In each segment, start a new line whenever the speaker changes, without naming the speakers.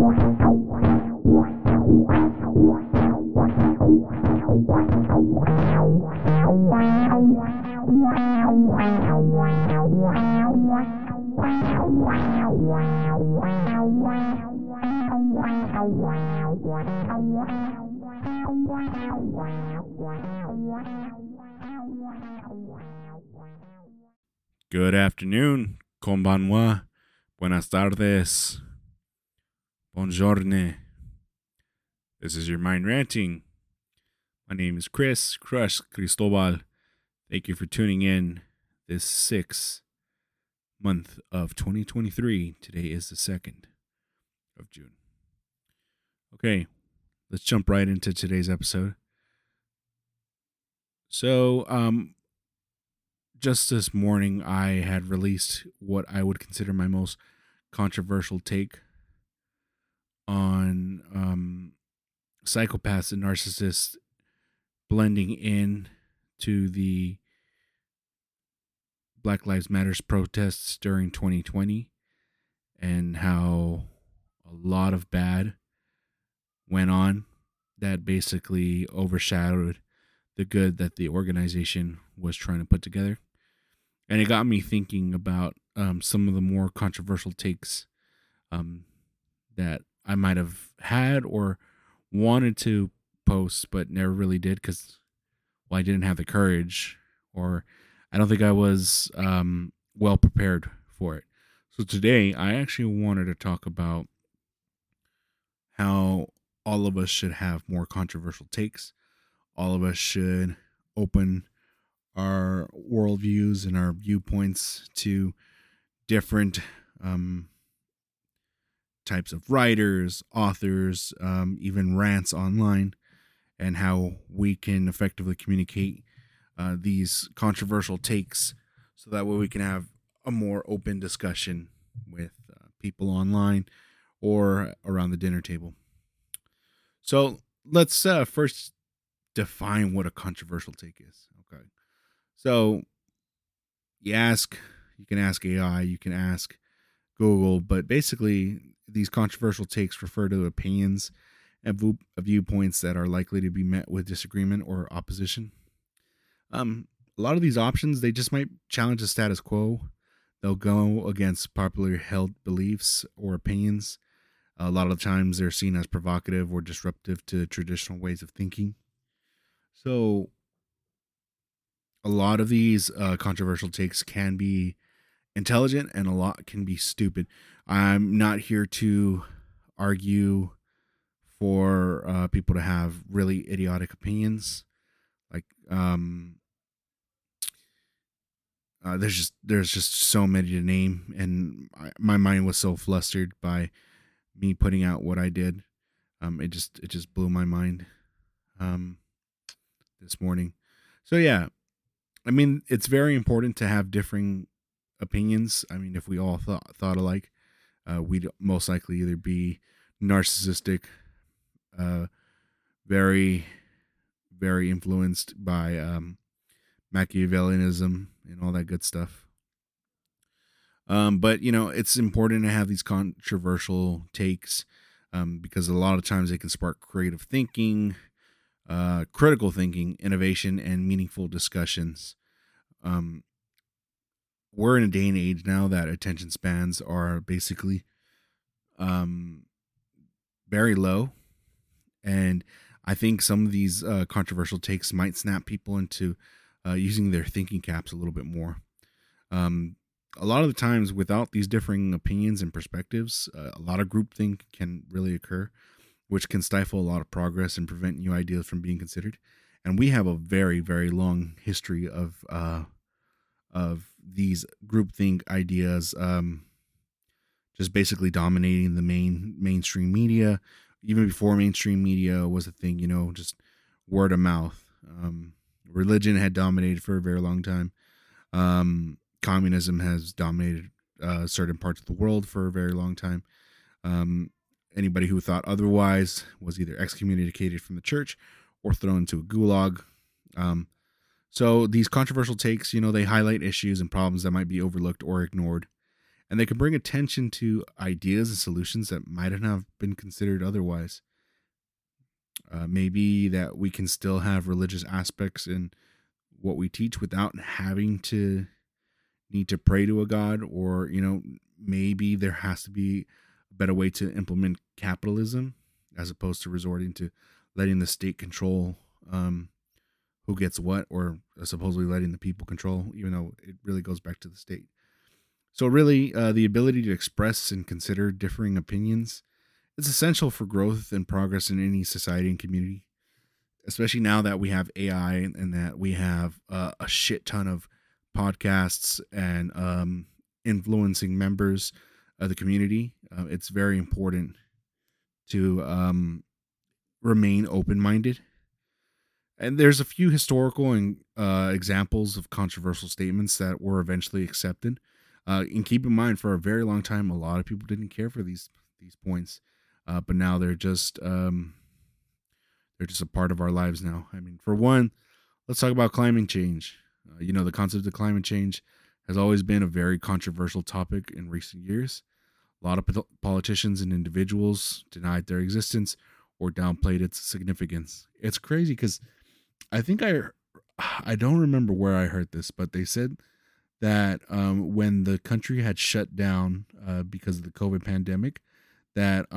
Good afternoon, konbanwa, buenas tardes, buongiorno. This is your Mind Ranting. My name is Chris Crush Cristobal. Thank you for tuning in this 6th month of 2023. Today is the 2nd of June. Okay, let's jump right into today's episode. So, just this morning, I had released what I would consider my most controversial take on psychopaths and narcissists blending in to the Black Lives Matters protests during 2020 and how a lot of bad went on that basically overshadowed the good that the organization was trying to put together. And it got me thinking about some of the more controversial takes that I might have had or wanted to post, but never really did because, well, I didn't have the courage, or I don't think I was well prepared for it. So today, I actually wanted to talk about how all of us should have more controversial takes. All of us should open our worldviews and our viewpoints to different types of writers, authors, even rants online, and how we can effectively communicate these controversial takes so that way we can have a more open discussion with people online or around the dinner table. So let's first define what a controversial take is. Okay. So you can ask AI, you can ask Google, but basically these controversial takes refer to opinions and viewpoints that are likely to be met with disagreement or opposition. A lot of these options, they just might challenge the status quo. They'll go against popularly held beliefs or opinions. A lot of times they're seen as provocative or disruptive to traditional ways of thinking. So a lot of these controversial takes can be intelligent and a lot can be stupid. I'm not here to argue for people to have really idiotic opinions. Like, there's just so many to name, and my mind was so flustered by me putting out what I did. It just blew my mind this morning. So yeah, I mean, it's very important to have differing opinions. I mean, if we all thought alike, we'd most likely either be narcissistic, very, very influenced by Machiavellianism and all that good stuff. But, it's important to have these controversial takes because a lot of times they can spark creative thinking, critical thinking, innovation, and meaningful discussions. We're in a day and age now that attention spans are basically very low. And I think some of these controversial takes might snap people into using their thinking caps a little bit more. A lot of the times, without these differing opinions and perspectives, a lot of groupthink can really occur, which can stifle a lot of progress and prevent new ideas from being considered. And we have a very, very long history of these groupthink ideas just basically dominating the mainstream media. Even before mainstream media was a thing, just word of mouth. Religion had dominated for a very long time. Communism has dominated certain parts of the world for a very long time. Anybody who thought otherwise was either excommunicated from the church or thrown into a gulag. So these controversial takes, they highlight issues and problems that might be overlooked or ignored. and they can bring attention to ideas and solutions that might not have been considered otherwise. Maybe that we can still have religious aspects in what we teach without having to need to pray to a god, or maybe there has to be a better way to implement capitalism as opposed to resorting to letting the state control who gets what, or supposedly letting the people control, even though it really goes back to the state. So really, the ability to express and consider differing opinions is essential for growth and progress in any society and community, especially now that we have AI and that we have a shit ton of podcasts and influencing members of the community. It's very important to remain open minded. And there's a few historical and examples of controversial statements that were eventually accepted. And keep in mind, for a very long time, a lot of people didn't care for these points, but now they're just a part of our lives now. I mean, for one, let's talk about climate change. The concept of climate change has always been a very controversial topic in recent years. A lot of politicians and individuals denied their existence or downplayed its significance. It's crazy because I don't remember where I heard this, but they said that when the country had shut down because of the COVID pandemic, that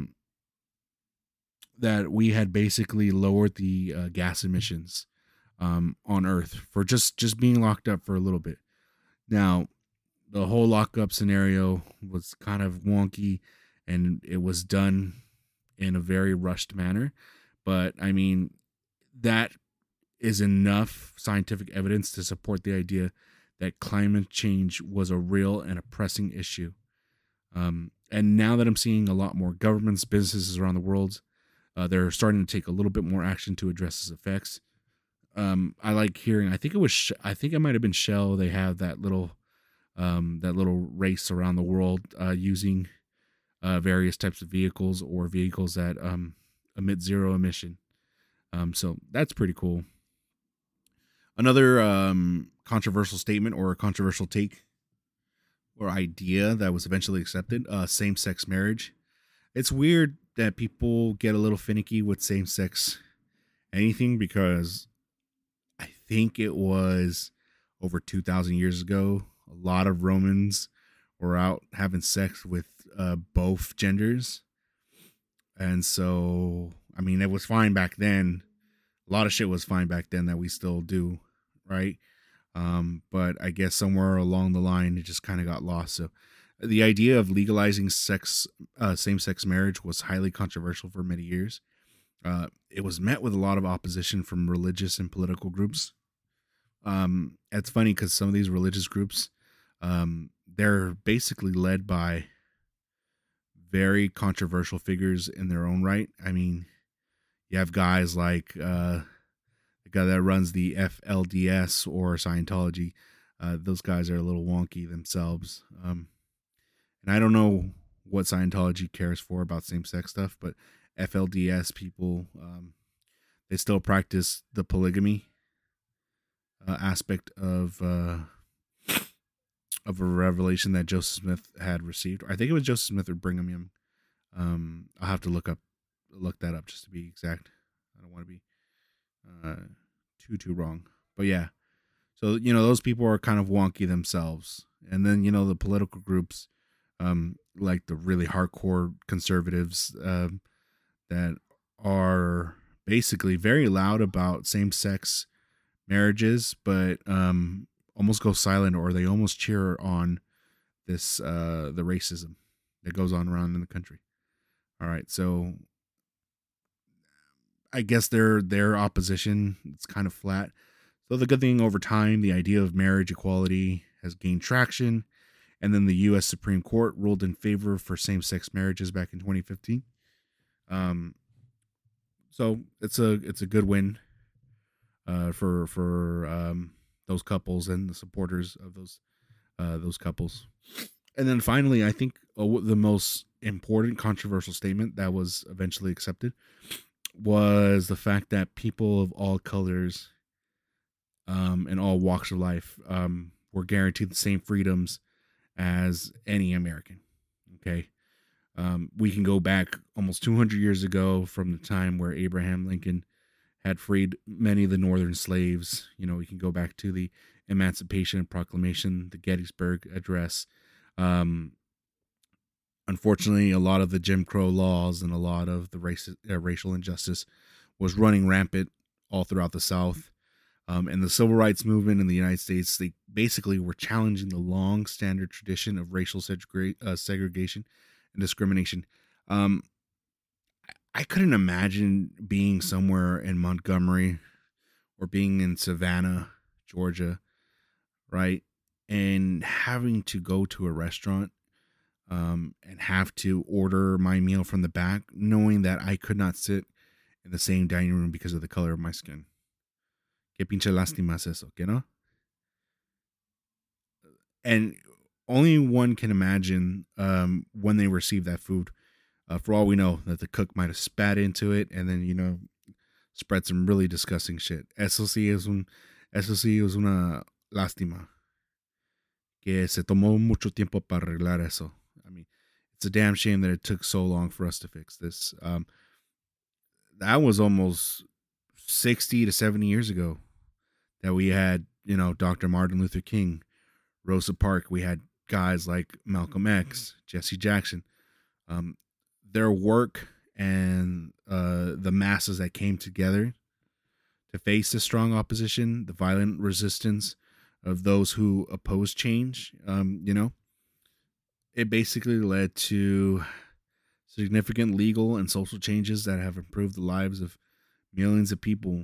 that we had basically lowered the gas emissions on Earth for just being locked up for a little bit. Now, the whole lockup scenario was kind of wonky, and it was done in a very rushed manner. But I mean, that is enough scientific evidence to support the idea that climate change was a real and a pressing issue. And now that I'm seeing a lot more governments, businesses around the world, they're starting to take a little bit more action to address its effects. I like hearing. I think it was. I think it might have been Shell. They have that little race around the world using various types of vehicles or vehicles that emit zero emission. So that's pretty cool. Another controversial statement or a controversial take or idea that was eventually accepted: same-sex marriage. It's weird that people get a little finicky with same-sex anything, because I think it was over 2,000 years ago. A lot of Romans were out having sex with both genders. And so, I mean, it was fine back then. A lot of shit was fine back then that we still do, right? But I guess somewhere along the line, it just kind of got lost. So the idea of legalizing same-sex marriage was highly controversial for many years. It was met with a lot of opposition from religious and political groups. It's funny because some of these religious groups, they're basically led by very controversial figures in their own right. I mean, you have guys like the guy that runs the FLDS or Scientology. Those guys are a little wonky themselves. And I don't know what Scientology cares for about same-sex stuff, but FLDS people, they still practice the polygamy aspect of a revelation that Joseph Smith had received. I think it was Joseph Smith or Brigham Young. I'll have to look that up just to be exact. I don't want to be too wrong, but yeah. So those people are kind of wonky themselves, and then the political groups, like the really hardcore conservatives, that are basically very loud about same-sex marriages, but almost go silent, or they almost cheer on this the racism that goes on around in the country. All right, so I guess their opposition, it's kind of flat. So the good thing, over time, the idea of marriage equality has gained traction, and then the U.S. Supreme Court ruled in favor for same-sex marriages back in 2015. So it's a good win for those couples and the supporters of those couples. And then finally, I think the most important controversial statement that was eventually accepted was the fact that people of all colors and all walks of life were guaranteed the same freedoms as any American. Okay. We can go back almost 200 years ago from the time where Abraham Lincoln had freed many of the northern slaves. We can go back to the Emancipation Proclamation, the Gettysburg Address. Um, Unfortunately, a lot of the Jim Crow laws and a lot of the racial injustice was running rampant all throughout the South. And the civil rights movement in the United States, they basically were challenging the long standard tradition of racial segregation and discrimination. Um, I couldn't imagine being somewhere in Montgomery or being in Savannah, Georgia, right? And having to go to a restaurant and have to order my meal from the back, knowing that I could not sit in the same dining room because of the color of my skin. Que pinche lástima es eso, que no? And only one can imagine when they receive that food. For all we know, that the cook might have spat into it and then, spread some really disgusting shit. Eso sí es una lástima. Que se tomó mucho tiempo para arreglar eso. I mean, it's a damn shame that it took so long for us to fix this. That was almost 60 to 70 years ago that we had, Dr. Martin Luther King, Rosa Parks. We had guys like Malcolm X, Jesse Jackson. Their work and the masses that came together to face the strong opposition, the violent resistance of those who oppose change, it basically led to significant legal and social changes that have improved the lives of millions of people.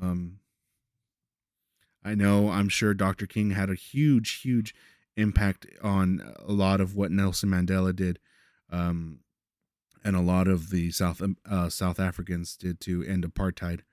I'm sure Dr. King had a huge, huge impact on a lot of what Nelson Mandela did, and a lot of the South Africans did to end apartheid.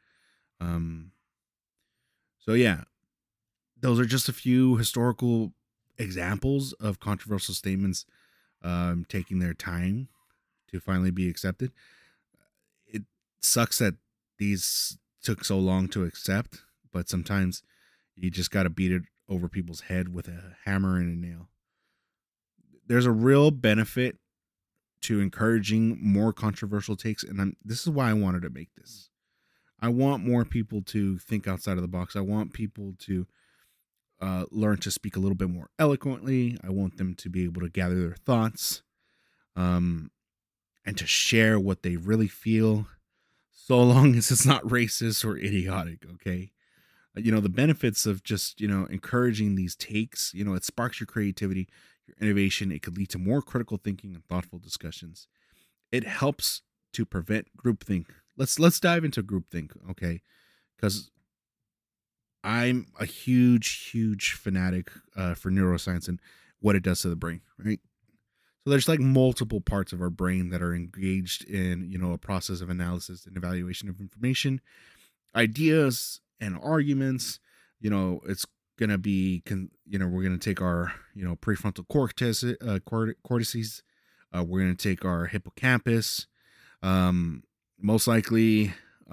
So yeah, those are just a few historical examples of controversial statements taking their time to finally be accepted. It sucks that these took so long to accept, but sometimes you just got to beat it over people's head with a hammer and a nail. There's a real benefit to encouraging more controversial takes, and this is why I wanted to make this. I want more people to think outside of the box. I want people to learn to speak a little bit more eloquently. I want them to be able to gather their thoughts, and to share what they really feel, so long as it's not racist or idiotic. Okay. The benefits of just, encouraging these takes, it sparks your creativity, your innovation. It could lead to more critical thinking and thoughtful discussions. It helps to prevent groupthink. Let's dive into groupthink, okay? Because I'm a huge, huge fanatic for neuroscience and what it does to the brain, right? So there's like multiple parts of our brain that are engaged in, a process of analysis and evaluation of information, ideas, and arguments. It's going to be, we're going to take our, prefrontal cortices. We're going to take our hippocampus. Most likely,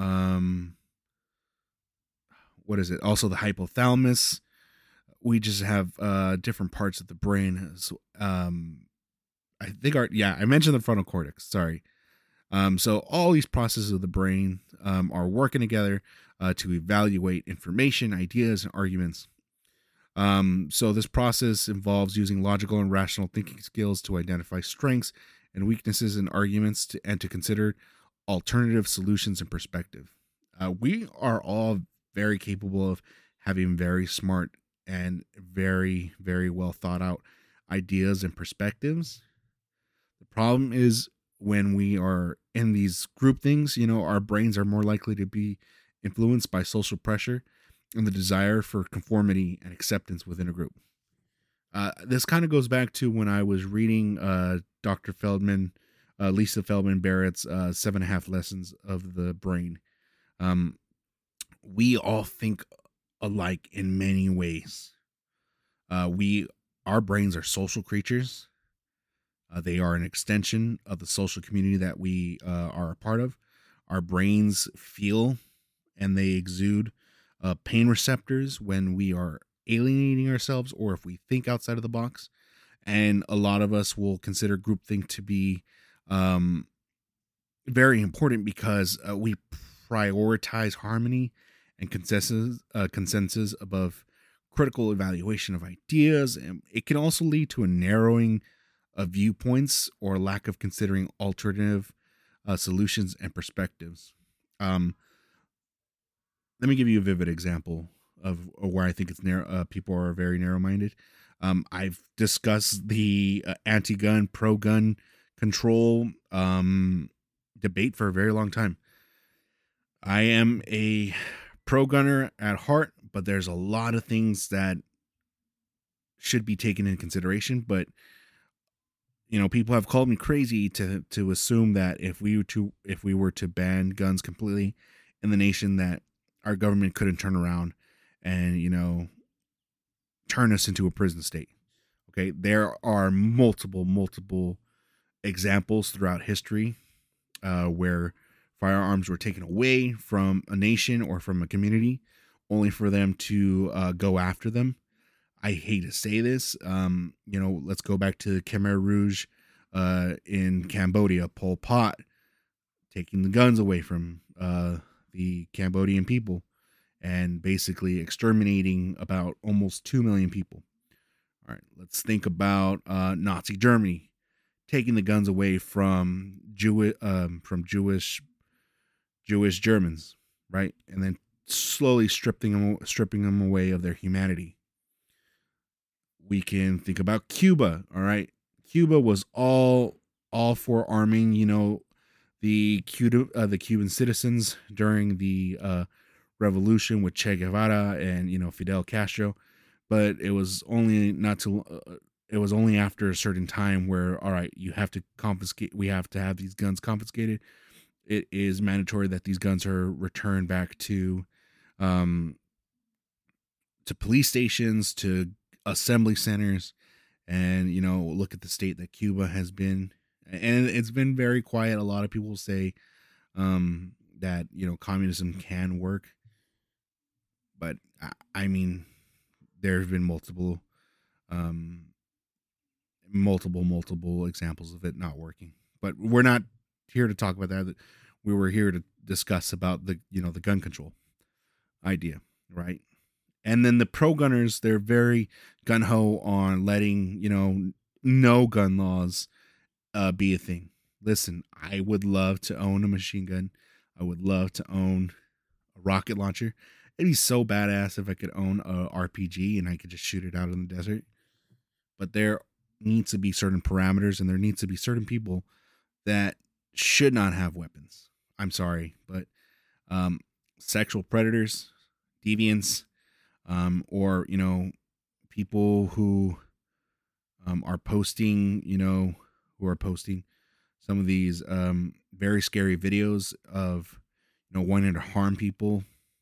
what is it? Also the hypothalamus. We just have different parts of the brain. So, I think I mentioned the frontal cortex. Sorry. So all these processes of the brain are working together to evaluate information, ideas, and arguments. So this process involves using logical and rational thinking skills to identify strengths and weaknesses in arguments and to consider alternative solutions and perspective. We are all very capable of having very smart and very, very well thought out ideas and perspectives. The problem is when we are in these group things, our brains are more likely to be influenced by social pressure and the desire for conformity and acceptance within a group. This kind of goes back to when I was reading Dr. Feldman, Lisa Feldman Barrett's 7.5 Lessons of the Brain. We all think alike in many ways. Our brains are social creatures. They are an extension of the social community that we are a part of. Our brains feel and they exude pain receptors when we are alienating ourselves or if we think outside of the box. And a lot of us will consider groupthink to be um, very important because we prioritize harmony and consensus above critical evaluation of ideas, and it can also lead to a narrowing of viewpoints or lack of considering alternative solutions and perspectives. Um, Let me give you a vivid example of where I think it's narrow. People are very narrow-minded. I've discussed the anti-gun, pro-gun control debate for a very long time. I am a pro-gunner at heart, but there's a lot of things that should be taken into consideration. But people have called me crazy to assume that if we were to ban guns completely in the nation, that our government couldn't turn around and turn us into a prison state. Okay, there are multiple examples throughout history where firearms were taken away from a nation or from a community, only for them to go after them. I hate to say this. Let's go back to the Khmer Rouge in Cambodia. Pol Pot taking the guns away from the Cambodian people and basically exterminating about almost 2 million people. All right, let's think about Nazi Germany taking the guns away from Jewish Germans, right, and then slowly stripping them away of their humanity. We can think about Cuba. All right, Cuba was all for arming, the Cuban citizens during the revolution with Che Guevara and Fidel Castro, but it was only it was only after a certain time where, all right, you have to confiscate. We have to have these guns confiscated. It is mandatory that these guns are returned back um, to police stations, to assembly centers, and look at the state that Cuba has been, and it's been very quiet. A lot of people say that communism can work, but I mean, there have been um, multiple examples of it not working. But we're not here to talk about that. We were here to discuss about the gun control idea, right? And then the pro gunners, they're very gun ho on letting no gun laws be a thing. Listen, I would love to own a machine gun. I would love to own a rocket launcher. It'd be so badass if I could own a RPG and I could just shoot it out in the desert. But there needs to be certain parameters, and there needs to be certain people that should not have weapons. I'm sorry, but sexual predators, deviants, or people who are posting, some of these very scary videos of wanting to harm people.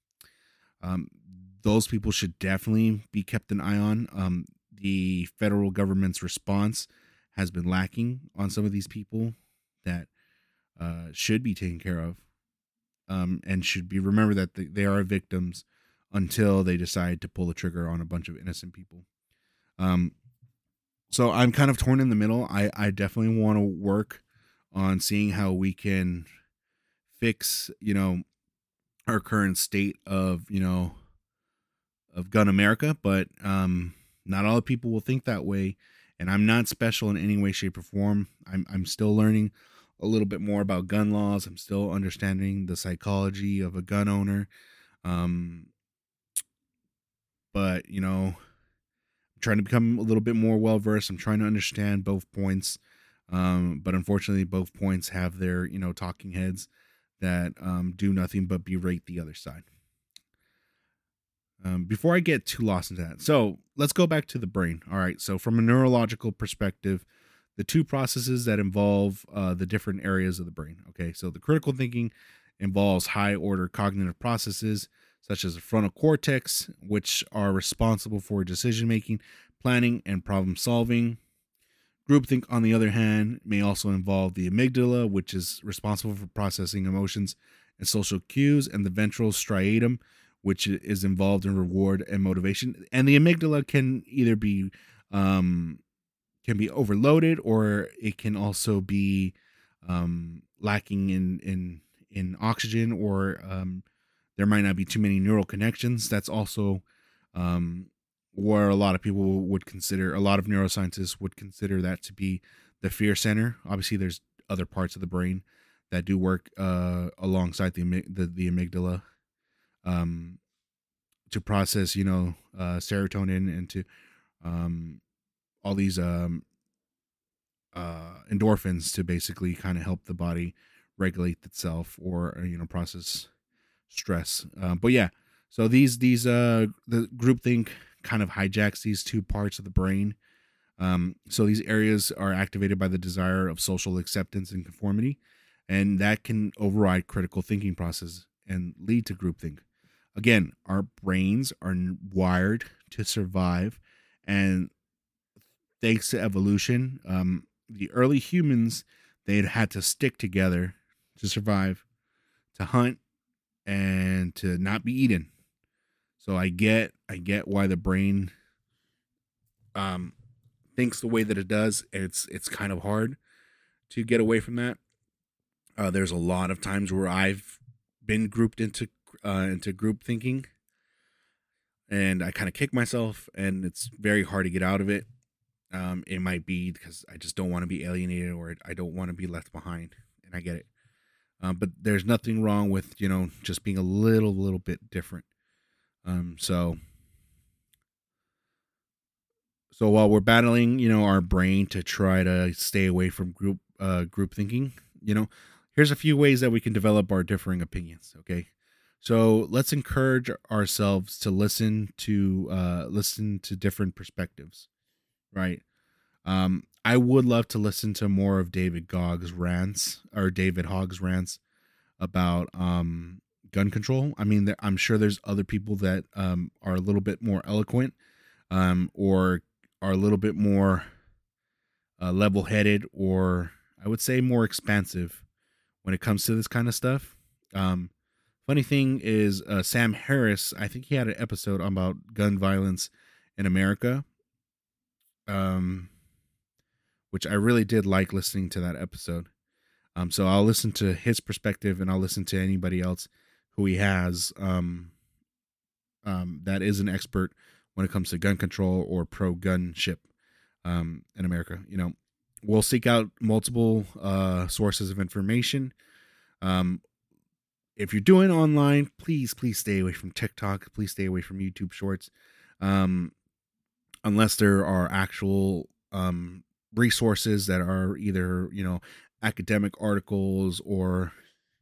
Those people should definitely be kept an eye on. The federal government's response has been lacking on some of these people that should be taken care of, and should be remembered that they are victims until they decide to pull the trigger on a bunch of innocent people. So I'm kind of torn in the middle. I definitely want to work on seeing how we can fix, our current state of, of gun America, but not all people will think that way. And I'm not special in any way, shape, or form. I'm still learning a little bit more about gun laws. I'm still understanding the psychology of a gun owner. But I'm trying to become a little bit more well versed. I'm trying to understand both points. But unfortunately, both points have their talking heads that do nothing but berate the other side. Before I get too lost into that, so let's go back to the brain. All right, so from a neurological perspective, the two processes that involve the different areas of the brain. Okay, so the critical thinking involves high order cognitive processes such as the frontal cortex, which are responsible for decision making, planning, and problem solving. Groupthink, on the other hand, may also involve the amygdala, which is responsible for processing emotions and social cues, and the ventral striatum, which is involved in reward and motivation. And the amygdala can either be can be overloaded, or it can also be lacking in oxygen, or there might not be too many neural connections. That's also um, where a lot of people would consider, a lot of neuroscientists would consider that to be the fear center. Obviously, there's other parts of the brain that do work alongside the amygdala, um, to process, serotonin, and to um, all these endorphins, to basically kind of help the body regulate itself, or process stress. But yeah, so the groupthink kind of hijacks these two parts of the brain. So these areas are activated by the desire of social acceptance and conformity, and that can override critical thinking process and lead to groupthink. Again, our brains are wired to survive, and thanks to evolution, the early humans, they'd had to stick together to survive, to hunt, and to not be eaten. So I get why the brain um thinks the way that it does, and it's kind of hard to get away from that. There's a lot of times where I've been grouped into group thinking, and I kind of kick myself, and it's very hard to get out of it. It might be because I just don't want to be alienated, or I don't want to be left behind, and I get it. But there's nothing wrong with just being a little bit different. So while we're battling, our brain to try to stay away from group thinking, here's a few ways that we can develop our differing opinions. Okay, so let's encourage ourselves to listen to different perspectives. Right. I would love to listen to more of David Hogg's rants about gun control. I mean, I'm sure there's other people that are a little bit more eloquent, or are a little bit more level-headed, or I would say more expansive when it comes to this kind of stuff. Funny thing is, Sam Harris, I think he had an episode about gun violence in America, um, which I really did like listening to that episode. So I'll listen to his perspective, and I'll listen to anybody else who he has that is an expert when it comes to gun control or pro gunship in America. We'll seek out multiple sources of information. If you're doing online, please stay away from TikTok. Please stay away from YouTube Shorts, unless there are actual resources that are either academic articles, or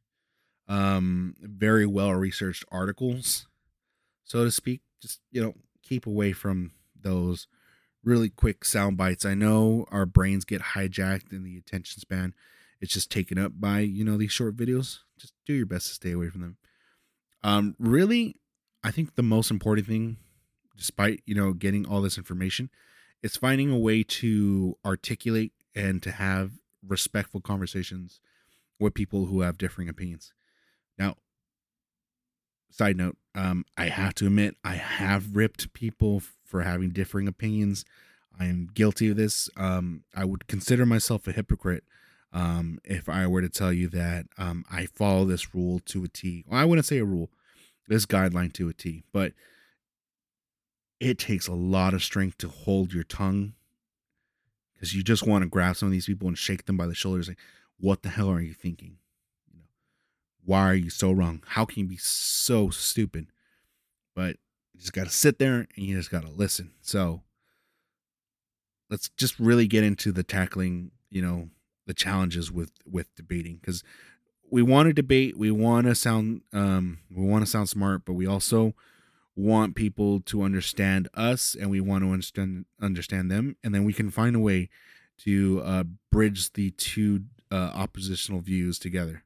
very well researched articles, so to speak. Just keep away from those really quick sound bites. I know our brains get hijacked, and the attention span it's just taken up by these short videos. Just do your best to stay away from them. Really, I think the most important thing, despite getting all this information, is finding a way to articulate and to have respectful conversations with people who have differing opinions. Now, side note, I have to admit, I have ripped people for having differing opinions. I am guilty of this. I would consider myself a hypocrite if I were to tell you that I follow this rule to a T. Well, I wouldn't say a rule, this guideline to a T, but it takes a lot of strength to hold your tongue, because you just want to grab some of these people and shake them by the shoulders, like, what the hell are you thinking? Why are you so wrong? How can you be so stupid? But you just got to sit there, and you just got to listen. So let's just really get into the tackling, the challenges with debating, because we want to debate, we want to sound smart, but we also want people to understand us, and we want to understand them, and then we can find a way to bridge the two oppositional views together.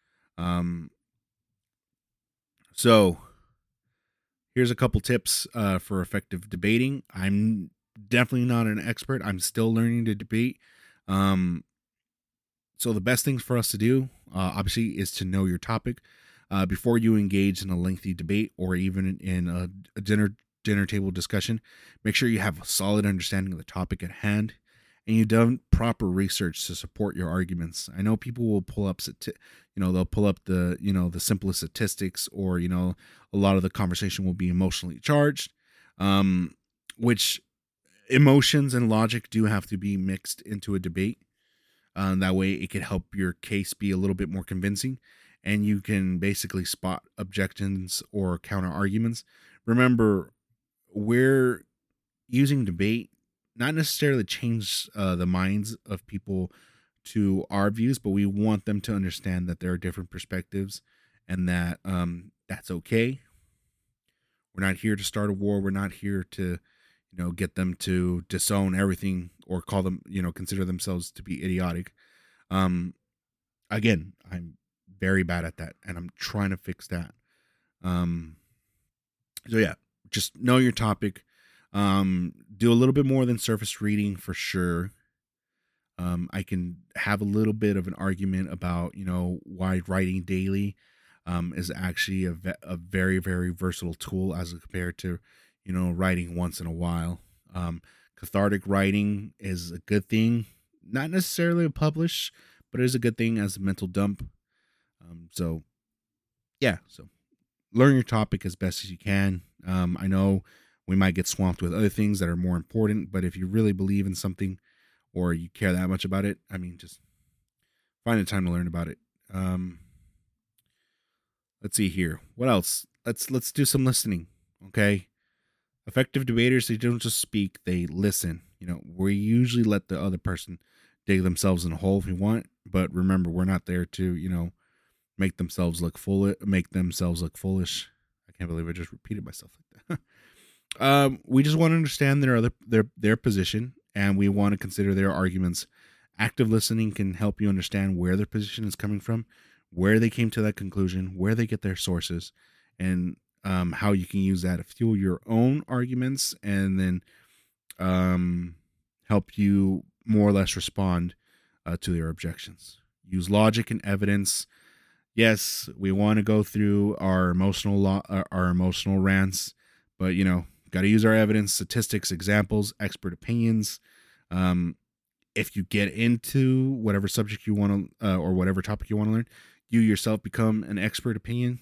So here's a couple tips for effective debating. I'm definitely not an expert. I'm still learning to debate. So the best thing for us to do, obviously, is to know your topic before you engage in a lengthy debate, or even in a dinner table discussion. Make sure you have a solid understanding of the topic at hand, and you've done proper research to support your arguments. I know people will pull up, they'll pull up the simplest statistics, or, a lot of the conversation will be emotionally charged, which emotions and logic do have to be mixed into a debate. That way it could help your case be a little bit more convincing, and you can basically spot objections or counter arguments. Remember, we're using debate not necessarily change the minds of people to our views, but we want them to understand that there are different perspectives, and that that's okay. We're not here to start a war. We're not here to, get them to disown everything or call them, consider themselves to be idiotic. Um, Again, I'm very bad at that, and I'm trying to fix that. Um, so yeah, just know your topic. Do a little bit more than surface reading for sure. I can have a little bit of an argument about, why writing daily is actually a very, very versatile tool as compared to, writing once in a while. Cathartic writing is a good thing, not necessarily to publish, but it is a good thing as a mental dump. So, yeah, so learn your topic as best as you can. I know we might get swamped with other things that are more important, but if you really believe in something or you care that much about it, I mean, just find the time to learn about it. Let's see here. What else? Let's do some listening. Okay. Effective debaters, they don't just speak, they listen. We usually let the other person dig themselves in a hole if we want, but remember, we're not there to, make themselves look foolish. I can't believe I just repeated myself like that. We just want to understand their position, and we want to consider their arguments. Active listening can help you understand where their position is coming from, where they came to that conclusion, where they get their sources, and how you can use that to fuel your own arguments, and then help you more or less respond to their objections. Use logic and evidence. Yes, we want to go through our emotional rants, but got to use our evidence, statistics, examples, expert opinions. If you get into whatever subject you want to, or whatever topic you want to learn, you yourself become an expert opinion.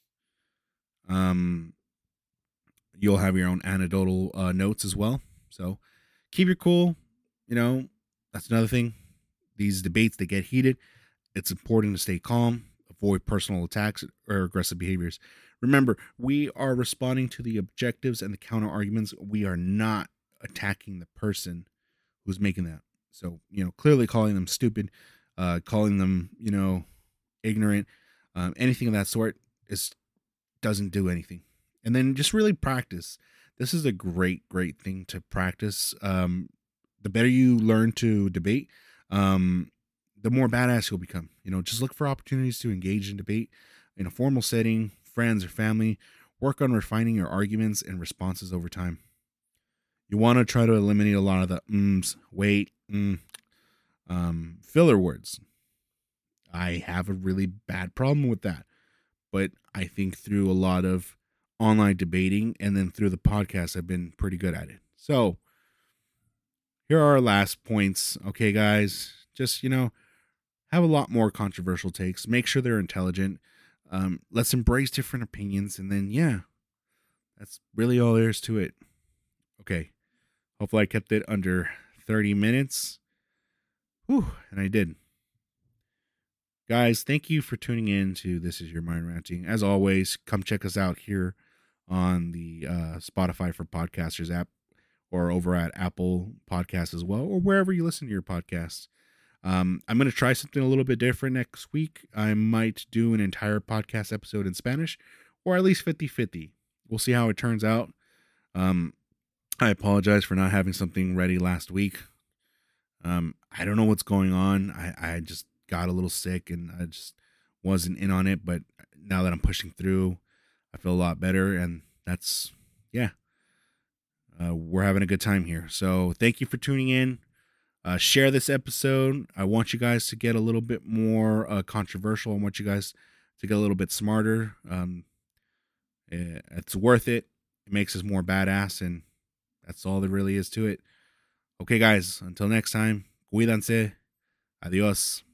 You'll have your own anecdotal notes as well. So keep your cool. That's another thing. These debates, they get heated. It's important to stay calm, avoid personal attacks or aggressive behaviors. Remember, we are responding to the objectives and the counter arguments. We are not attacking the person who's making that. So, clearly calling them stupid, calling them, ignorant, anything of that sort doesn't do anything. And then just really practice. This is a great, great thing to practice. The better you learn to debate, the more badass you'll become. Just look for opportunities to engage in debate in a formal setting, friends or family. Work on refining your arguments and responses over time. You want to try to eliminate a lot of the wait, filler words. I have a really bad problem with that. But I think through a lot of online debating and then through the podcast, I've been pretty good at it. So here are our last points. Okay, guys, just, have a lot more controversial takes. Make sure they're intelligent. Let's embrace different opinions. And then, yeah, that's really all there is to it. Okay. Hopefully I kept it under 30 minutes. Whew, and I did. Guys, thank you for tuning in to This Is Your Mind Ranting. As always, come check us out here on the Spotify for Podcasters app, or over at Apple Podcasts as well, or wherever you listen to your podcasts. I'm going to try something a little bit different next week. I might do an entire podcast episode in Spanish, or at least 50-50. We'll see how it turns out. I apologize for not having something ready last week. I don't know what's going on. I just got a little sick and I just wasn't in on it. But now that I'm pushing through, I feel a lot better. And that's, yeah, we're having a good time here. So thank you for tuning in. Share this episode. I want you guys to get a little bit more controversial. I want you guys to get a little bit smarter. It's worth it. It makes us more badass, and that's all there really is to it. Okay, guys, until next time, cuídense. Adios.